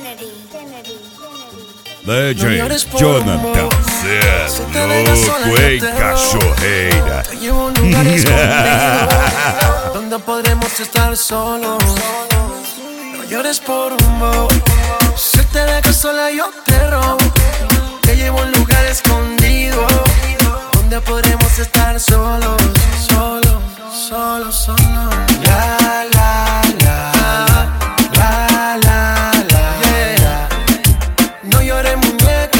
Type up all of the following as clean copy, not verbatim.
DJ Jonathan, cê é louco, hein, cachorreira? Donde podremos estar solos. No llores por un bobo. Si te dejas sola yo te robo. Te llevo a un lugar escondido donde podremos estar solos, solos, solos, solos. La, la, la, la, la, la, yeah. No llores, muñeca,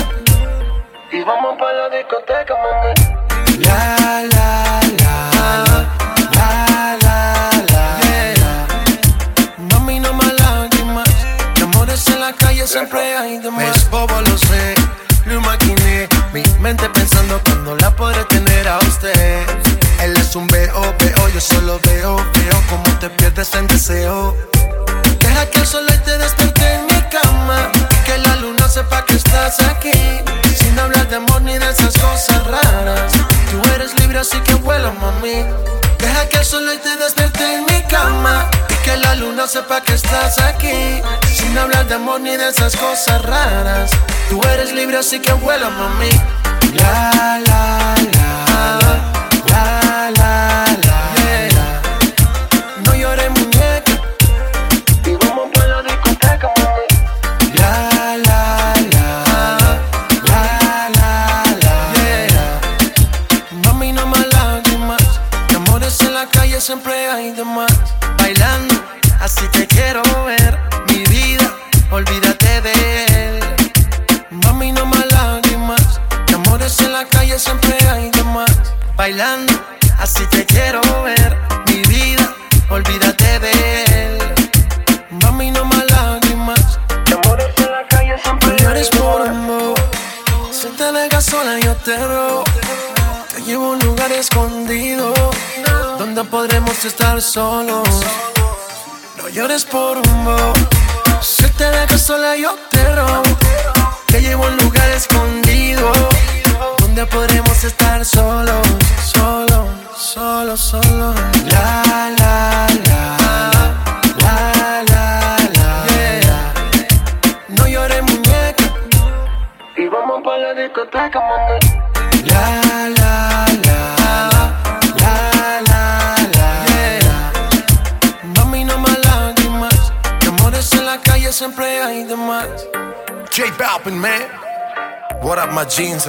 y vamos pa' la discoteca, mami. La, la, la, la, la, la, yeah. Mami, no más lágrimas, de amores en la calle siempre hay de más. Es bobo, lo sé, lo imaginé, mi mente pensando cuando la podré tener a usted. Él es un veo, yo solo veo como te pierdes en deseo. Deja que el sol te despierte en mi cama, que la luna sepa que estás aquí, sin hablar de amor ni de esas cosas raras. Tú eres libre así que vuela, mami. Deja que el sol te despierte en mi cama, y que la luna sepa que estás aquí, sin hablar de amor ni de esas cosas raras. Tú eres libre así que vuela, mami. La, la, la, la, la, la, yeah. No llores, muñeca, y vamos pa' la discoteca, mami. La, la, la, la, la, la, yeah. Mami, no más lágrimas, de amores en la calle siempre hay de más. Bailando, así te quiero ver, mi vida, olvídate de él. Mami, no más lágrimas, de amores en la calle siempre hay de más. Bailando, así te quiero ver, mi vida, olvídate de él. Mami, no más lágrimas, de amores en la calle siempre hay de más. No llores por amor, si te dejas sola yo te robo. Te llevo a un lugar escondido donde podremos estar solos. No llores por un bobo, si te dejas sola yo te robo. Te llevo a un lugar escondido donde podremos estar solos, solos, solos, solos. La, la, la, la, la, la, yeah. No llores, muñeca, y vamos pa' la discoteca, mami. La, la, la, la, la, la, yeah. Mami, no más lágrimas, de amores en la calle siempre hay de más. J Balvin, man. What up, my jeans?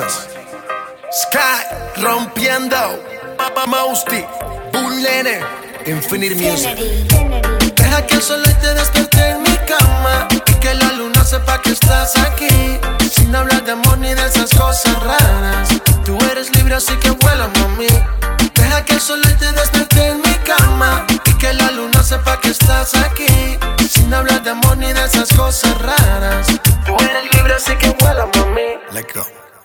Sky rompiendo. Papa Mousty, Bullene, Infinite Music. Deja que el sol te despierte en mi cama, y que la luna sepa que estás aquí, sin hablar de amor ni de esas cosas raras. Tú eres libre así que vuela, mami. Deja que el sol te despierte en mi cama, y que la luna sepa que estás aquí, sin hablar de amor ni de esas cosas raras. Tú eres libre así que vuela, mami. Let go.